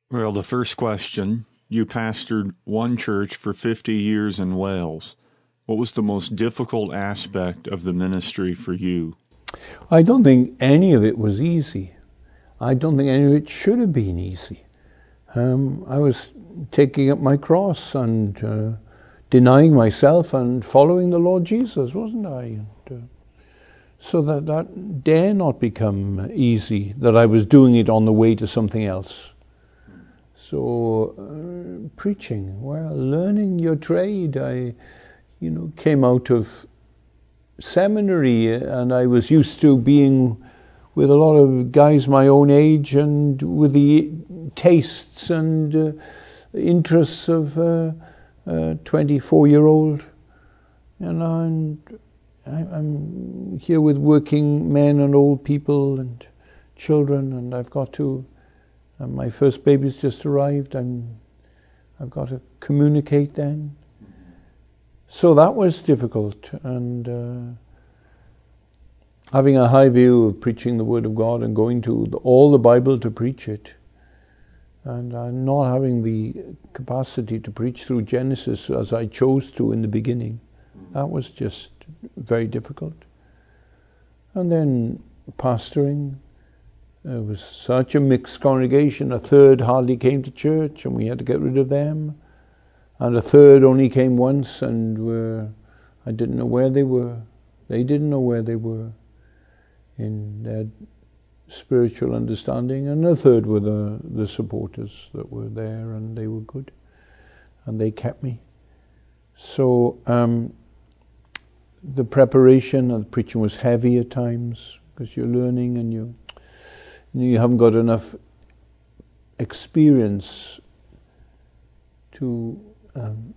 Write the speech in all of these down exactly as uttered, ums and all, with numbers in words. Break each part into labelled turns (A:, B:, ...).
A: Well, the first question, you pastored one church for fifty years in Wales. What was the most difficult aspect of the ministry for you?
B: I don't think any of it was easy. I don't think any of it should have been easy. Um, I was taking up my cross and uh, denying myself and following the Lord Jesus, wasn't I? And, uh, so that that dare not become easy, that I was doing it on the way to something else. So uh, preaching, well, learning your trade. I, you know, came out of seminary and I was used to being with a lot of guys my own age and with the tastes and uh, interests of uh, a twenty-four-year-old. You know, and I, I'm here with working men and old people and children, and I've got to, and my first baby's just arrived, and I've got to communicate then. So that was difficult, and uh, having a high view of preaching the Word of God and going to the, all the Bible to preach it, and uh, not having the capacity to preach through Genesis as I chose to in the beginning. That was just very difficult. And then pastoring, it was such a mixed congregation. A third hardly came to church and we had to get rid of them. And a third only came once and were, I didn't know where they were. They didn't know where they were in their spiritual understanding. And a third were the, the supporters that were there, and they were good. And they kept me. So um, the preparation of the preaching was heavy at times because you're learning and you, you haven't got enough experience to um,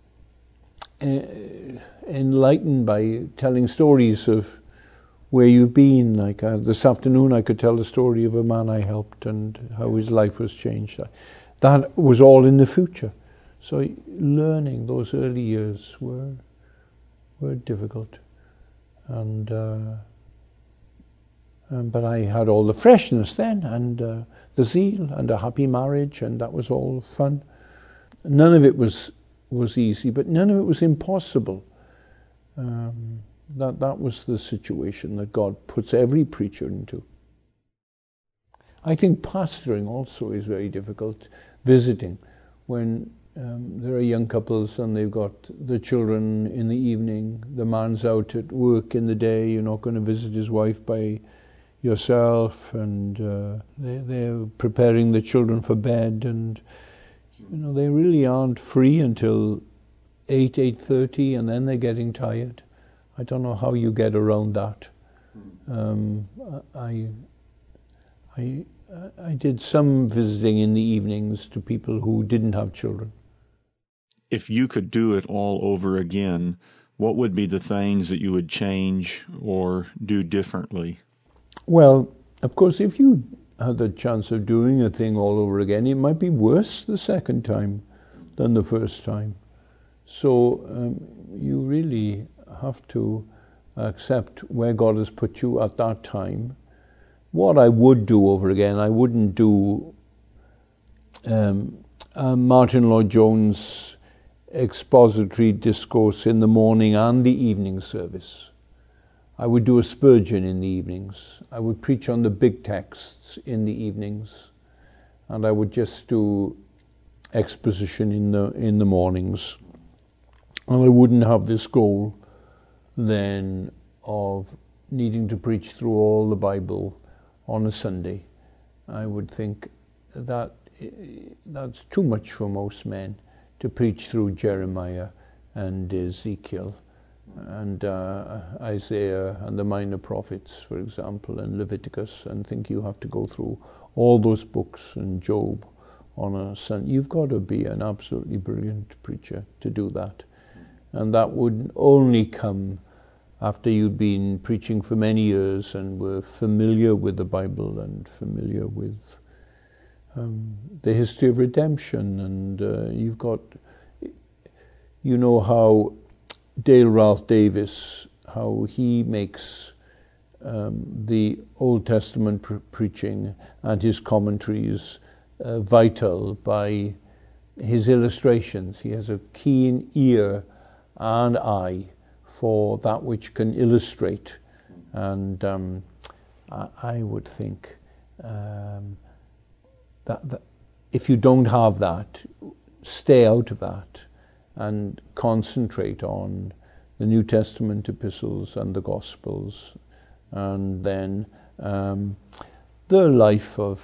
B: enlighten by telling stories of where you've been. Like uh, this afternoon I could tell the story of a man I helped and how his life was changed. That was all in the future. So learning those early years were were difficult, and uh, um, but I had all the freshness then, and uh, the zeal, and a happy marriage, and that was all fun. None of it was was easy, but none of it was impossible. Um, that that was the situation that God puts every preacher into. I think pastoring also is very difficult. Visiting, when Um, there are young couples and they've got the children in the evening, the man's out at work in the day, you're not going to visit his wife by yourself, and uh, they, they're preparing the children for bed, and you know, they really aren't free until eight, eight thirty, and then they're getting tired. I don't know how you get around that. Um, I, I, I did some visiting in the evenings to people who didn't have children.
A: If you could do it all over again, what would be the things that you would change or do differently?
B: Well, of course, if you had the chance of doing a thing all over again, it might be worse the second time than the first time. So um, you really have to accept where God has put you at that time. What I would do over again, I wouldn't do um, uh, Martin Lloyd-Jones' expository discourse in the morning and the evening service. I would do a Spurgeon in the evenings. I would preach on the big texts in the evenings, and I would just do exposition in the in the mornings. And I wouldn't have this goal then of needing to preach through all the Bible on a Sunday. I would think that that's too much for most men, to preach through Jeremiah and Ezekiel and uh, Isaiah and the minor prophets, for example, and Leviticus, and think you have to go through all those books and Job on a Sunday. You've got to be an absolutely brilliant preacher to do that. And that would only come after you'd been preaching for many years and were familiar with the Bible and familiar with um, the history of redemption. And uh, you've got, you know how Dale Ralph Davis, how he makes um, the Old Testament pre- preaching and his commentaries uh, vital by his illustrations. He has a keen ear and eye for that which can illustrate. And um, I, I would think um, that, that if you don't have that, stay out of that and concentrate on the New Testament epistles and the Gospels, and then um, the life of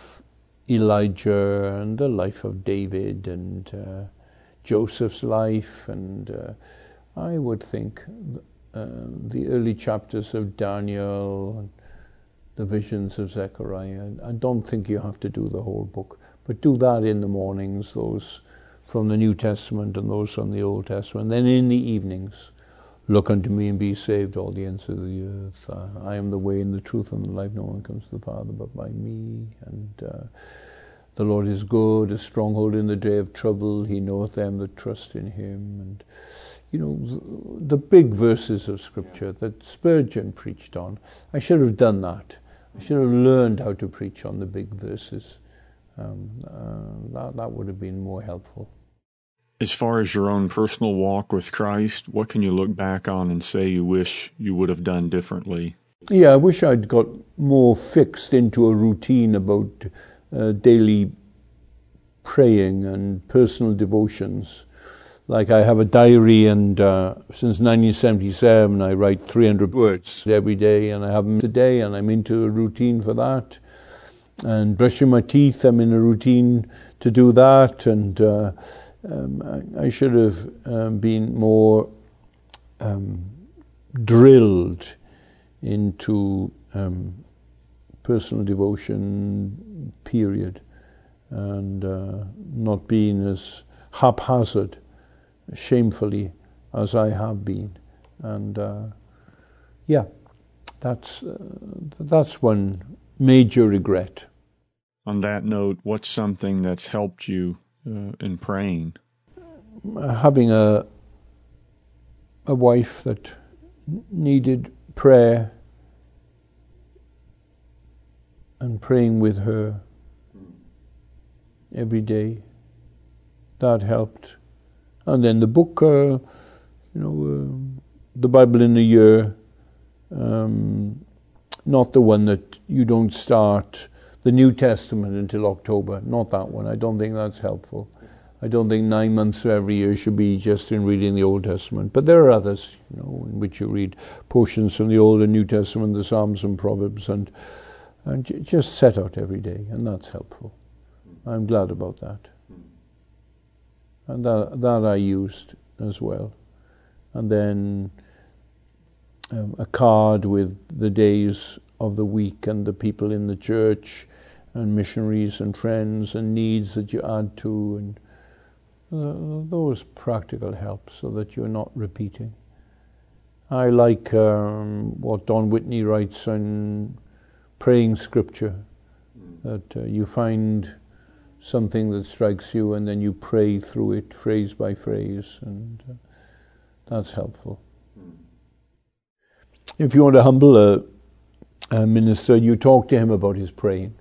B: Elijah and the life of David and uh, Joseph's life, and uh, I would think uh, the early chapters of Daniel and the visions of Zechariah. I don't think you have to do the whole book, but do that in the mornings, those from the New Testament and those from the Old Testament. Then in the evenings, look unto me and be saved, all the ends of the earth. Uh, I am the way and the truth and the life. No one comes to the Father but by me. And uh, the Lord is good, a stronghold in the day of trouble. He knoweth them that trust in him. And, you know, the, the big verses of Scripture that Spurgeon preached on. I should have done that. I should have learned how to preach on the big verses. Um, uh, that, that would have been more helpful.
A: As far as your own personal walk with Christ, what can you look back on and say you wish you would have done differently?
B: Yeah, I wish I'd got more fixed into a routine about uh, daily praying and personal devotions. Like I have a diary, and uh, since nineteen seventy-seven I write three hundred words every day, and I have them today, and I'm into a routine for that. And brushing my teeth, I'm in a routine to do that, and uh, Um, I, I should have um, been more um, drilled into um, personal devotion, period, and uh, not being as haphazard, shamefully, as I have been. And uh, yeah, that's uh, that's one major regret.
A: On that note, what's something that's helped you Uh, in praying?
B: Having a a wife that needed prayer and praying with her every day, that helped. And then the book, uh, you know, uh, the Bible in a year, um, not the one that you don't start the New Testament until October, not that one. I don't think that's helpful. I don't think nine months every year should be just in reading the Old Testament. But there are others, you know, in which you read portions from the Old and New Testament, the Psalms and Proverbs, and and j- just set out every day, and that's helpful. I'm glad about that. And that, that I used as well. And then um, a card with the days of the week and the people in the church and missionaries and friends and needs that you add to, and uh, those practical help so that you're not repeating. I like um, what Don Whitney writes on praying scripture, that uh, you find something that strikes you and then you pray through it phrase by phrase, and uh, that's helpful. If you want to humble a, a minister, you talk to him about his praying.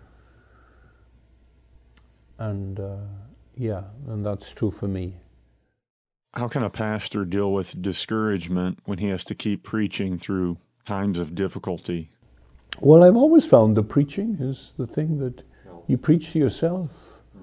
B: And uh, yeah, and that's true for me.
A: How can a pastor deal with discouragement when he has to keep preaching through times of difficulty?
B: Well, I've always found the preaching is the thing that you preach to yourself.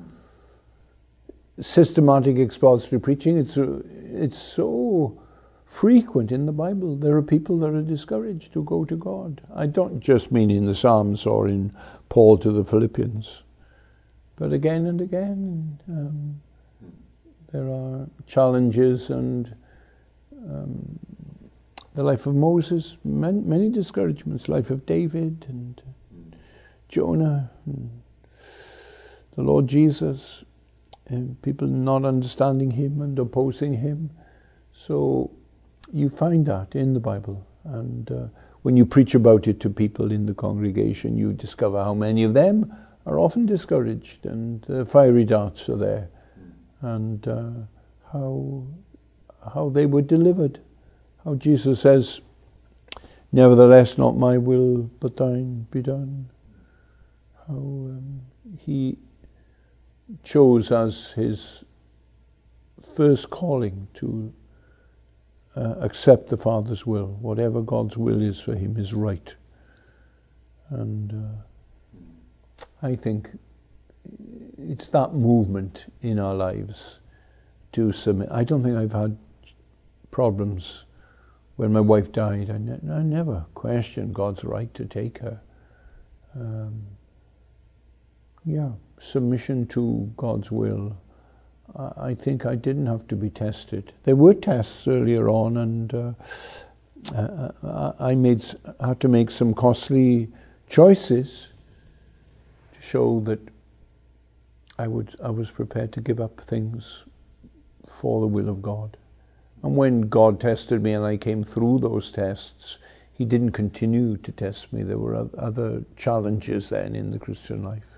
B: Systematic expository preaching, it's uh, it's so frequent in the Bible. There are people that are discouraged to go to God. I don't just mean in the Psalms or in Paul to the Philippians, but again and again, um, there are challenges, and um, the life of Moses, many, many discouragements, life of David and Jonah, and the Lord Jesus, and people not understanding him and opposing him. So you find that in the Bible, and uh, when you preach about it to people in the congregation, you discover how many of them are often discouraged, and uh, fiery darts are there, and uh, how how they were delivered. How Jesus says, "Nevertheless, not my will, but thine be done." How um, he chose as his first calling to uh, accept the Father's will. Whatever God's will is for him is right. And uh, I think it's that movement in our lives to submit. I don't think I've had problems when my wife died. I, ne- I never questioned God's right to take her. Um, yeah, submission to God's will. I, I think I didn't have to be tested. There were tests earlier on, and uh, uh, I made had to make some costly choices to show that I would I was prepared to give up things for the will of God. And when God tested me and I came through those tests, he didn't continue to test me. There were other challenges then in the Christian life.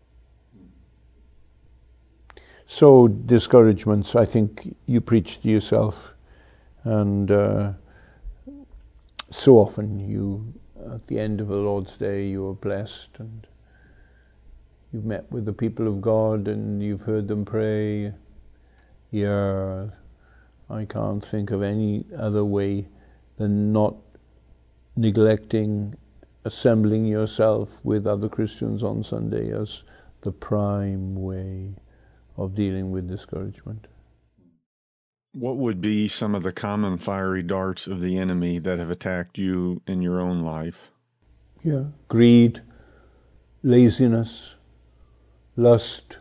B: So discouragements, I think you preach to yourself, and uh, so often you, at the end of the Lord's Day, you are blessed and you've met with the people of God and you've heard them pray. Yeah, I can't think of any other way than not neglecting assembling yourself with other Christians on Sunday as the prime way of dealing with discouragement.
A: What would be some of the common fiery darts of the enemy that have attacked you in your own life?
B: Yeah, greed, laziness, lust,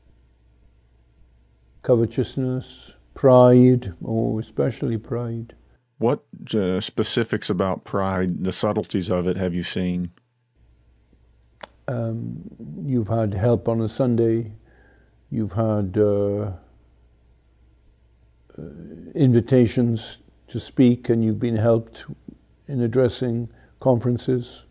B: covetousness, pride, oh, especially pride.
A: What uh, specifics about pride, the subtleties of it, have you seen?
B: Um, you've had help on a Sunday. You've had uh, uh, invitations to speak, and you've been helped in addressing conferences.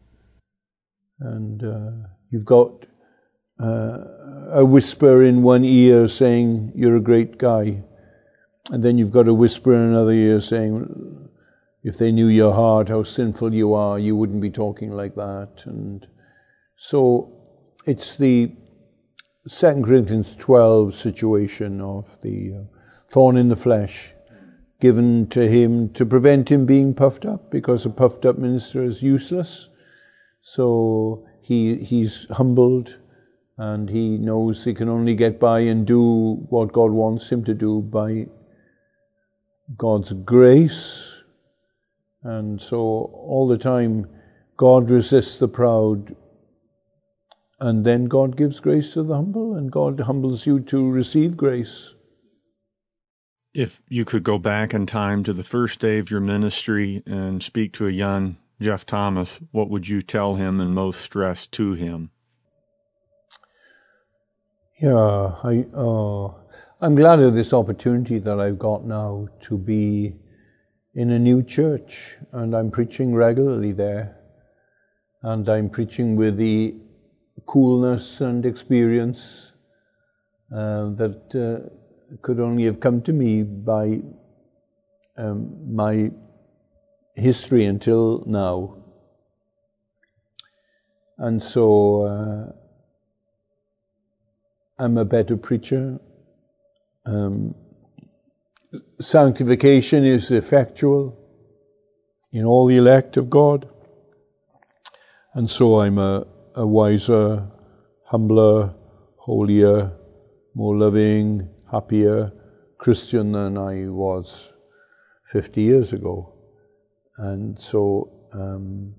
B: And uh, you've got uh, a whisper in one ear saying, you're a great guy. And then you've got a whisper in another ear saying, if they knew your heart, how sinful you are, you wouldn't be talking like that. And so it's the Second Corinthians twelve situation of the uh, thorn in the flesh given to him to prevent him being puffed up, because a puffed up minister is useless. So he he's humbled, and he knows he can only get by and do what God wants him to do by God's grace. And so all the time God resists the proud, and then God gives grace to the humble, and God humbles you to receive grace.
A: If you could go back in time to the first day of your ministry and speak to a young Jeff Thomas, what would you tell him and most stress to him?
B: Yeah, I, uh, I'm glad of this opportunity that I've got now to be in a new church, and I'm preaching regularly there, and I'm preaching with the coolness and experience uh, that uh, could only have come to me by um, my history until now. And so uh, I'm a better preacher. Um, sanctification is effectual in all the elect of God. And so I'm a a wiser, humbler, holier, more loving, happier Christian than I was fifty years ago. And so um,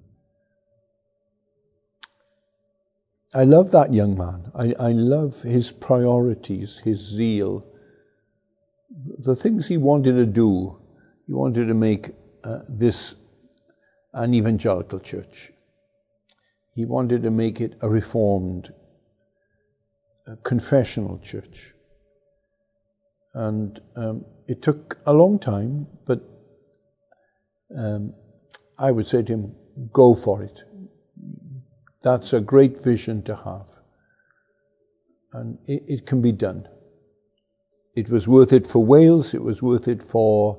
B: I love that young man. I, I love his priorities, his zeal, the things he wanted to do. He wanted to make uh, this an evangelical church. He wanted to make it a reformed, a confessional church. And um, it took a long time, but um, I would say to him, go for it. That's a great vision to have. And it, it can be done. It was worth it for Wales, it was worth it for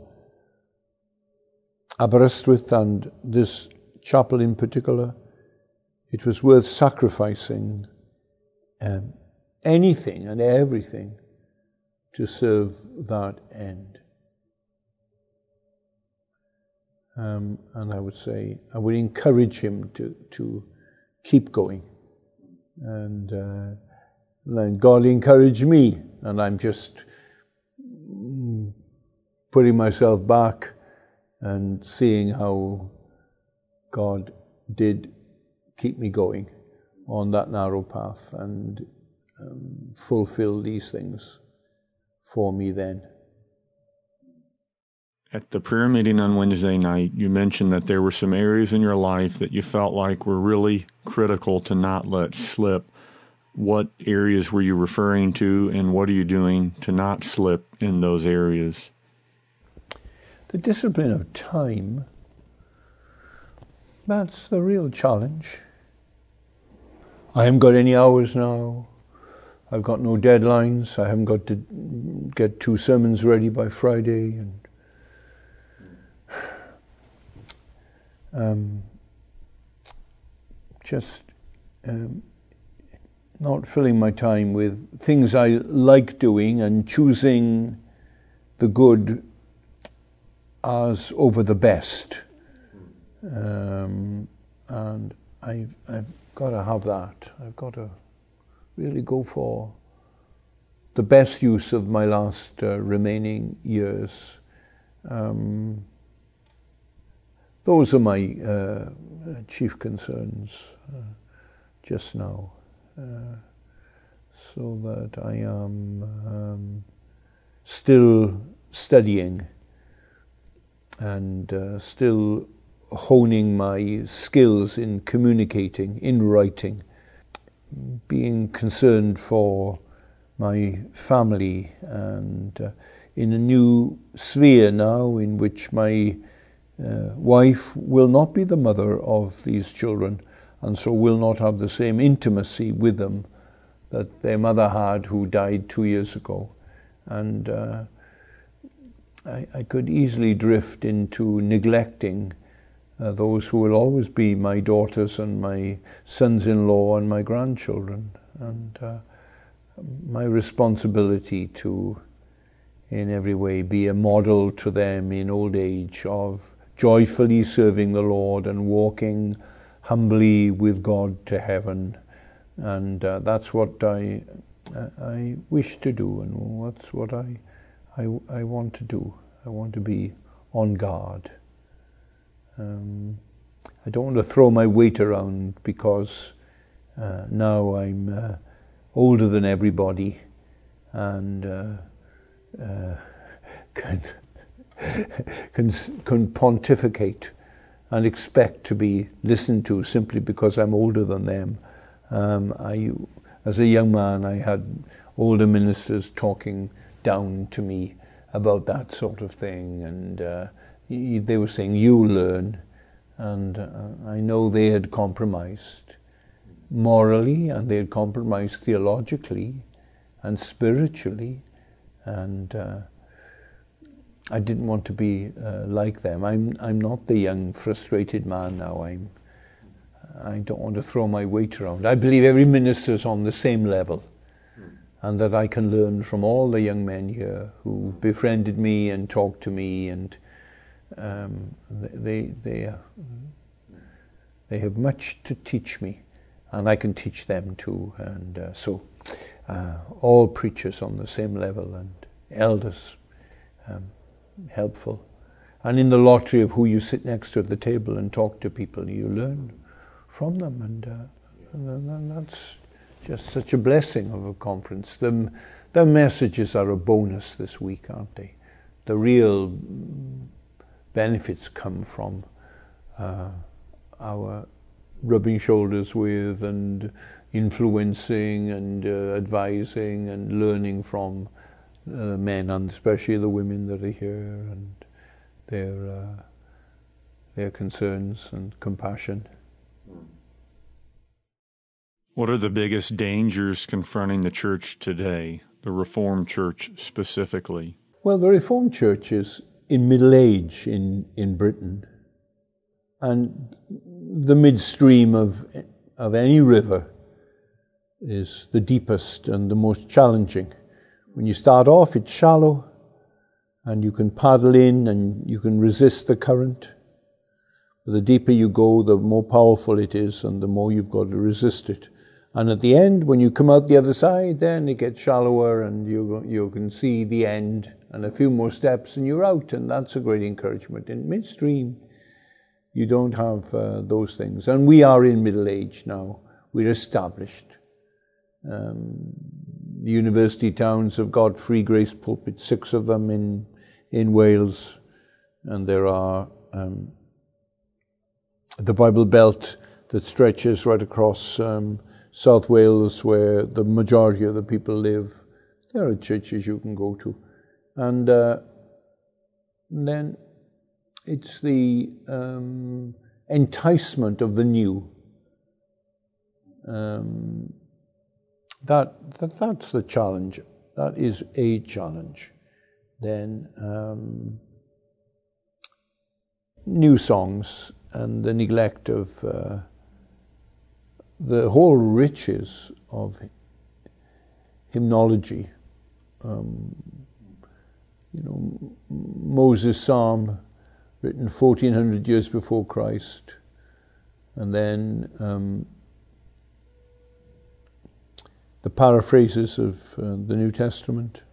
B: Aberystwyth and this chapel in particular. It was worth sacrificing um, anything and everything to serve that end. Um, and I would say, I would encourage him to, to keep going. And uh, then God encouraged me, and I'm just putting myself back and seeing how God did keep me going on that narrow path and um, fulfill these things for me then.
A: At the prayer meeting on Wednesday night, you mentioned that there were some areas in your life that you felt like were really critical to not let slip. What areas were you referring to, and what are you doing to not slip in those areas?
B: The discipline of time, that's the real challenge. I haven't got any hours now. I've got no deadlines. I haven't got to get two sermons ready by Friday. And Um, just um, not filling my time with things I like doing and choosing the good as over the best. Um, and I've, I've got to have that. I've got to really go for the best use of my last uh, remaining years. Um, Those are my uh, chief concerns uh, just now, uh, so that I am um, still studying and uh, still honing my skills in communicating, in writing, being concerned for my family, and uh, in a new sphere now in which my Uh, wife will not be the mother of these children, and so will not have the same intimacy with them that their mother had, who died two years ago. And uh, I, I could easily drift into neglecting uh, those who will always be my daughters and my sons-in-law and my grandchildren. And uh, my responsibility to, in every way, be a model to them in old age of joyfully serving the Lord and walking humbly with God to heaven. And uh, that's what I uh, I wish to do, and that's what I, I, I want to do. I want to be on guard. Um, I don't want to throw my weight around because uh, now I'm uh, older than everybody and uh, uh, can Can, can pontificate and expect to be listened to simply because I'm older than them. Um, I, as a young man, I had older ministers talking down to me about that sort of thing, and uh, they were saying, "You learn," and uh, I know they had compromised morally, and they had compromised theologically and spiritually, and uh, I didn't want to be uh, like them. I'm I'm not the young, frustrated man now. I'm. I don't want to throw my weight around. I believe every minister is on the same level, and that I can learn from all the young men here who befriended me and talked to me, and um, they they uh, they have much to teach me, and I can teach them too. And uh, so, uh, all preachers on the same level, and elders. Um, helpful. And in the lottery of who you sit next to at the table and talk to people, you learn from them, and, uh, and that's just such a blessing of a conference. The, the messages are a bonus this week, aren't they? The real benefits come from uh, our rubbing shoulders with and influencing and uh, advising and learning from Uh, men, and especially the women that are here, and their uh, their concerns and compassion.
A: What are the biggest dangers confronting the church today, the Reformed Church specifically?
B: Well, the Reformed Church is in middle age in, in Britain, and the midstream of of any river is the deepest and the most challenging. When you start off, it's shallow, and you can paddle in and you can resist the current. But the deeper you go, the more powerful it is, and the more you've got to resist it. And at the end, when you come out the other side, then it gets shallower, and you you can see the end, and a few more steps, and you're out, and that's a great encouragement. In midstream, you don't have uh, those things. And we are in middle age now. We're established. Um, the university towns have got free grace pulpits, six of them in in Wales, and there are um, the Bible Belt that stretches right across um, South Wales, where the majority of the people live. There are churches you can go to. And uh, then it's the um, enticement of the new. Um, that, that That's the challenge. That is a challenge. Then um, new songs and the neglect of uh, the whole riches of hymnology. Um, you know, Moses' Psalm, written fourteen hundred years before Christ, and then um, the paraphrases of uh, the New Testament,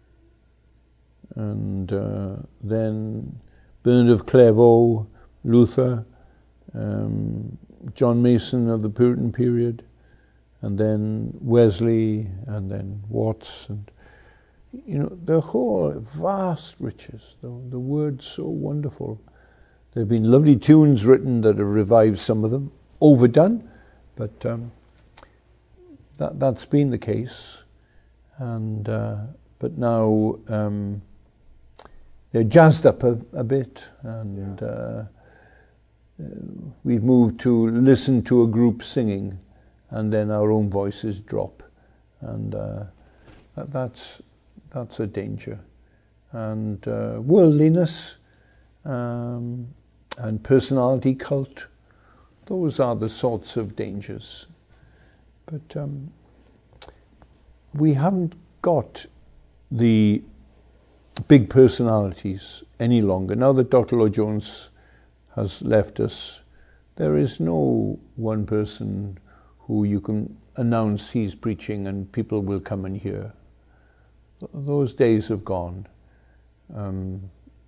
B: and uh, then Bernard of Clairvaux, Luther, um, John Mason of the Puritan period, and then Wesley, and then Watts, and you know, the whole vast riches, the, the word's so wonderful. There have been lovely tunes written that have revived some of them, overdone, but um, that, that's been the case. And uh, but now um, they're jazzed up a, a bit, and yeah. uh, we've moved to listen to a group singing, and then our own voices drop, and uh, that, that's that's a danger. And uh, worldliness um, and personality cult, those are the sorts of dangers. But um, we haven't got the big personalities any longer. Now that Doctor Lloyd Jones has left us, there is no one person who you can announce he's preaching and people will come and hear. Those days have gone. Um,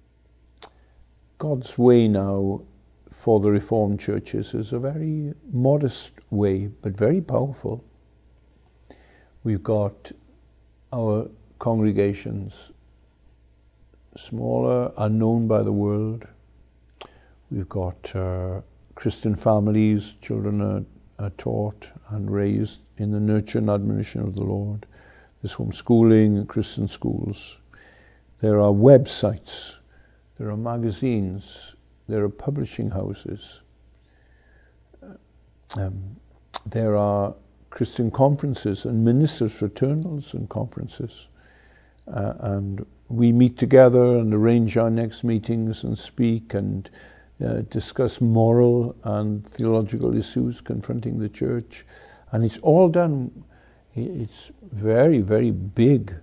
B: God's way now for the Reformed churches is a very modest way, but very powerful. We've got our congregations smaller, unknown by the world. We've got uh, Christian families, children are, are taught and raised in the nurture and admonition of the Lord. There's homeschooling and Christian schools. There are websites, there are magazines, there are publishing houses. Um, there are Christian conferences and ministers' fraternals and conferences. Uh, and we meet together and arrange our next meetings and speak and uh, discuss moral and theological issues confronting the church. And it's all done, it's very, very big,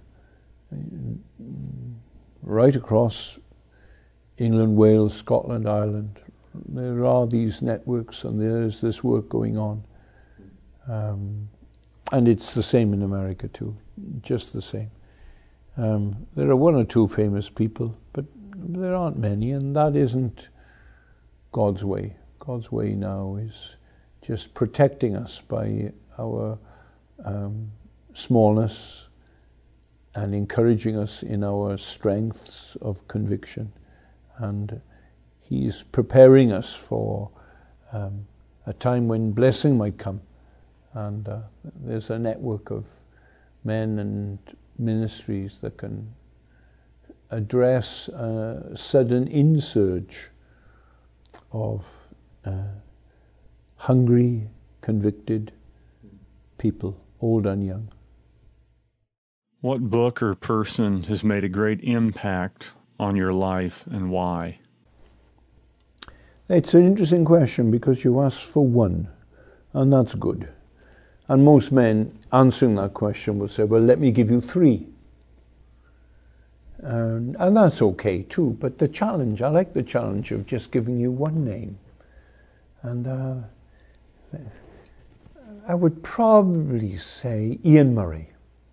B: right across England, Wales, Scotland, Ireland. There are these networks and there's this work going on. Um, and it's the same in America too, just the same. Um, there are one or two famous people, but there aren't many, and that isn't God's way. God's way now is just protecting us by our um, smallness and encouraging us in our strengths of conviction. And He's preparing us for um, a time when blessing might come. And uh, there's a network of men and ministries that can address a sudden insurge of uh, hungry, convicted people, old and young.
A: What book or person has made a great impact on your life and why?
B: It's an interesting question because you asked for one, and that's good. And most men answering that question will say, well, let me give you three. And, and that's okay too, but the challenge, I like the challenge of just giving you one name. And uh, I would probably say Ian Murray.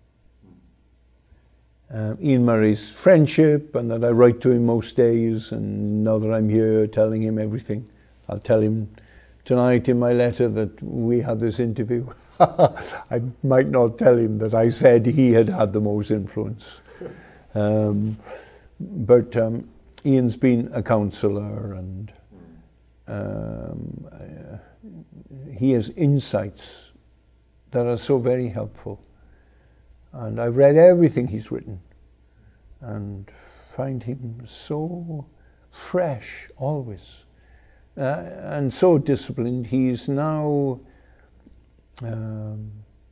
B: Uh, Ian Murray's friendship, and that I write to him most days, and now that I'm here telling him everything, I'll tell him tonight in my letter that we had this interview. I might not tell him that I said he had had the most influence. Um, but um, Ian's been a counsellor, and um, uh, he has insights that are so very helpful. And I've read everything he's written and find him so fresh always, uh, and so disciplined. He's now um,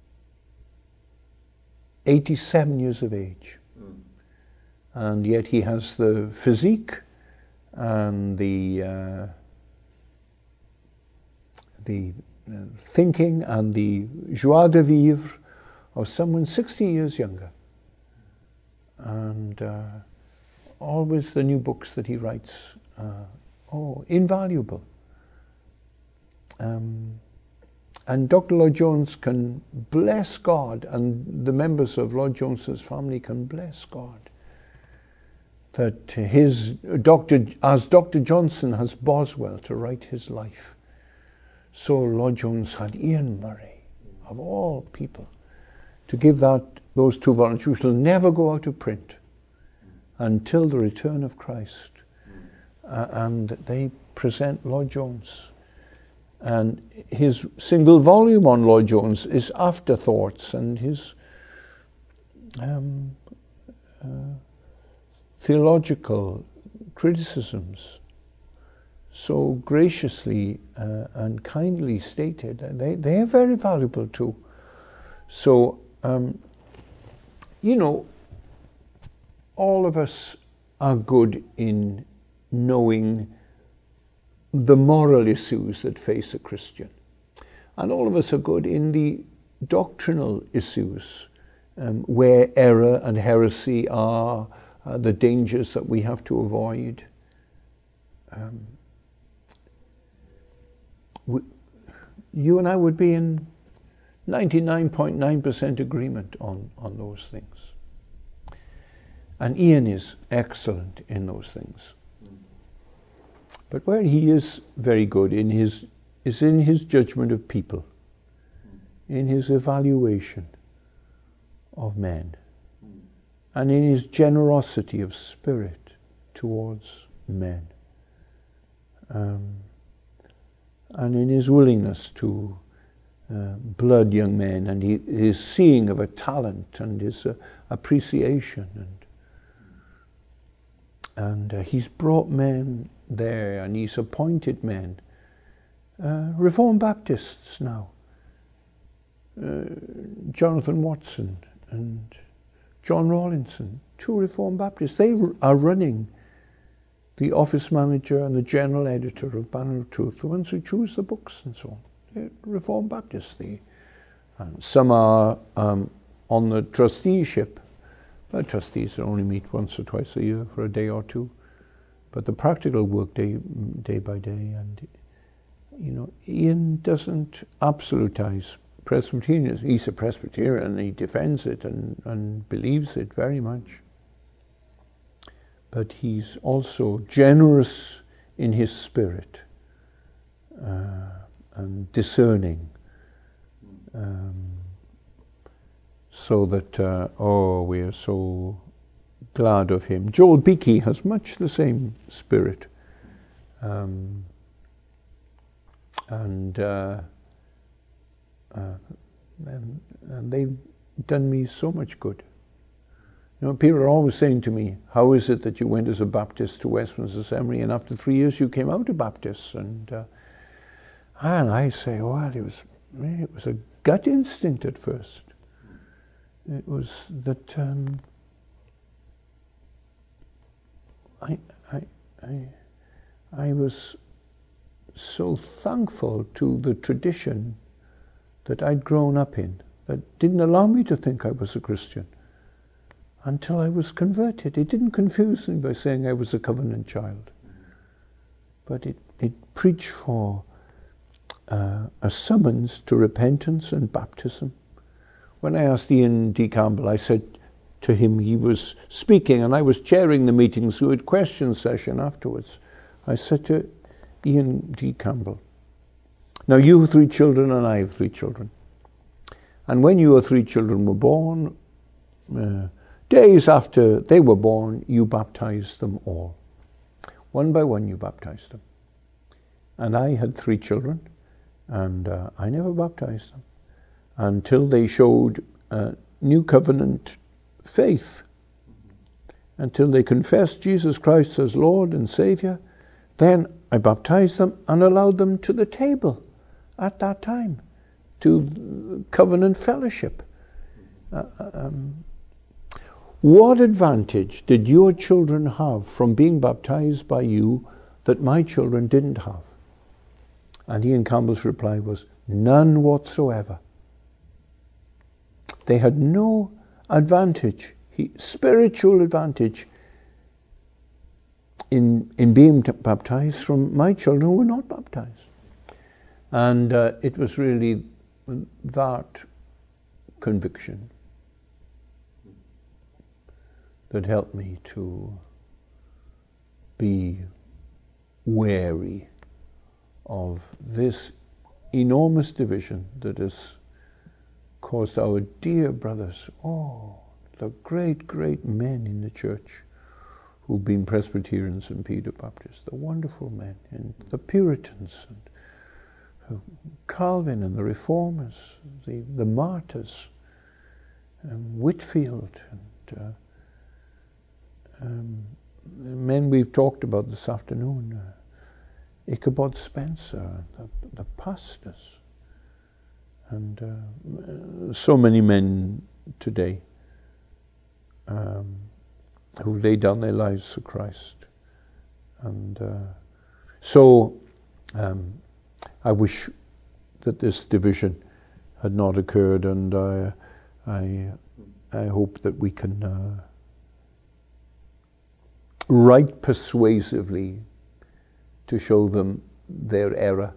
B: eighty-seven years of age. And yet he has the physique and the uh, the uh, thinking and the joie de vivre of someone sixty years younger. And uh, always the new books that he writes, uh, oh, invaluable. Um, and Doctor Lloyd Jones can bless God, and the members of Lloyd Jones's family can bless God, that his doctor, as Doctor Johnson has Boswell to write his life, so Lloyd Jones had Ian Murray, of all people, to give that those two volumes, which will never go out of print until the return of Christ. Uh, and they present Lloyd Jones. And his single volume on Lloyd Jones is Afterthoughts, and his um, uh, theological criticisms, so graciously uh, and kindly stated, they, they are very valuable too. So, um, you know, all of us are good in knowing the moral issues that face a Christian. And all of us are good in the doctrinal issues, um, where error and heresy are, uh, the dangers that we have to avoid. Um, we, you and I would be in ninety-nine point nine percent agreement on, on those things. And Ian is excellent in those things. But where he is very good in his is in his judgment of people, in his evaluation of men, and in his generosity of spirit towards men, um, and in his willingness to uh, blood young men, and he, his seeing of a talent and his uh, appreciation, and and uh, he's brought men there, and he's appointed men, uh, Reformed Baptists now, uh, Jonathan Watson and John Rawlinson, two Reformed Baptists. They r- are running the office manager and the general editor of Banner of Truth, the ones who choose the books and so on. They're Reformed Baptists. They, and some are um, on the trusteeship. The trustees only meet once or twice a year for a day or two, but the practical work day, day by day. And, you know, Ian doesn't absolutize Presbyterianism. He's a Presbyterian, and he defends it and, and believes it very much. But he's also generous in his spirit uh, and discerning. Um, So that, uh, oh, we are so glad of him. Joel Beakey has much the same spirit. Um, and, uh, uh, and, and they've done me so much good. You know, people are always saying to me, how is it that you went as a Baptist to Westminster Seminary, and after three years you came out a Baptist? And, uh, and I say, well, it was, it was a gut instinct at first. It was that um, I, I, I, I was so thankful to the tradition that I'd grown up in that didn't allow me to think I was a Christian until I was converted. It didn't confuse me by saying I was a covenant child, but it, it preached for uh, a summons to repentance and baptism. When I asked Ian D. Campbell, I said to him, he was speaking and I was chairing the meetings, we had question session afterwards. I said to Ian D. Campbell, now you have three children and I have three children. And when your three children were born, uh, days after they were born, you baptized them all. One by one you baptized them. And I had three children and uh, I never baptized them until they showed uh, new covenant faith, until they confessed Jesus Christ as Lord and Savior. Then I baptized them and allowed them to the table at that time, to covenant fellowship. Uh, um, what advantage did your children have from being baptized by you that my children didn't have? And Ian Campbell's reply was, none whatsoever. They had no advantage, he, spiritual advantage, in, in being baptized from my children who were not baptized. And uh, it was really that conviction that helped me to be wary of this enormous division that has caused our dear brothers, oh, the great, great men in the church who've been Presbyterians and Peter Baptists, the wonderful men, and the Puritans, and Calvin and the Reformers, the, the martyrs, um, Whitfield, and uh, um, the men we've talked about this afternoon, uh, Ichabod Spencer, the, the pastors, and uh, so many men today um, who lay down their lives for Christ. And uh, so um, I wish that this division had not occurred, and I, I, I hope that we can uh, write persuasively to show them their error,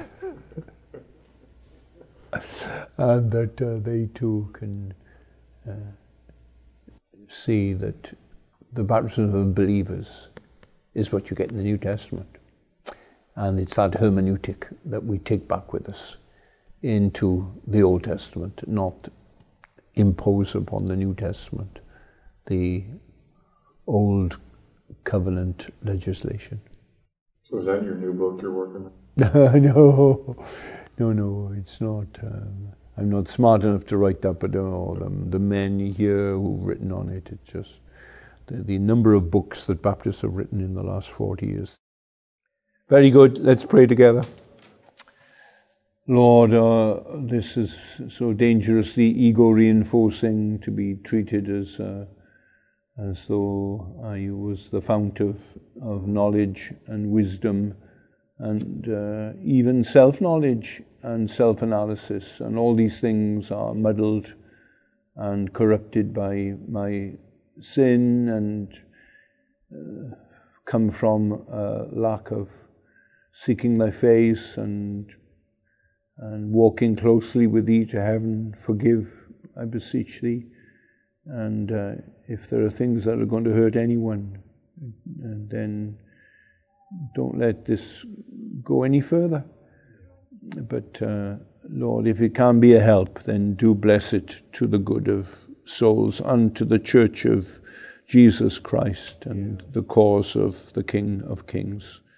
B: and that uh, they too can uh, see that the baptism of believers is what you get in the New Testament. And it's that hermeneutic that we take back with us into the Old Testament, not impose upon the New Testament the Old Covenant legislation.
A: So is that your new book you're working on?
B: no, no, no, it's not. Um, I'm not smart enough to write that, but no, the, the men here who've written on it, it's just the, the number of books that Baptists have written in the last forty years. Very good. Let's pray together. Lord, uh, this is so dangerously ego-reinforcing to be treated as uh, as though I was the fount of, of knowledge and wisdom and uh, even self-knowledge and self-analysis, and all these things are muddled and corrupted by my sin and uh, come from a lack of seeking thy face and and walking closely with thee to heaven. Forgive, I beseech thee. And uh, if there are things that are going to hurt anyone, then don't let this go any further. But uh, Lord, if it can be a help, then do bless it to the good of souls, unto the church of Jesus Christ and the cause of the King of Kings.